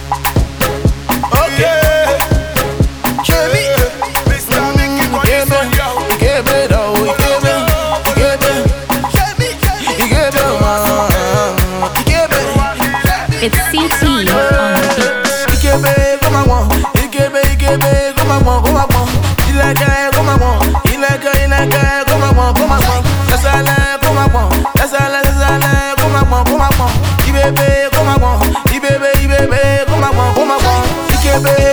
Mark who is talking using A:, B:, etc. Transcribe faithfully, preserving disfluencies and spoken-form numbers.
A: It's C T on the beat.
B: Ikebe, come on, Ikebe, Ikebe, come on, come on. Ileke, come on, Ileke, Ileke, come on, come on. Dasale, come on, Dasale, Dasale, come on, come on. Ibebe, come on, Ibebe, Ibebe, come on, come on. Ikebe.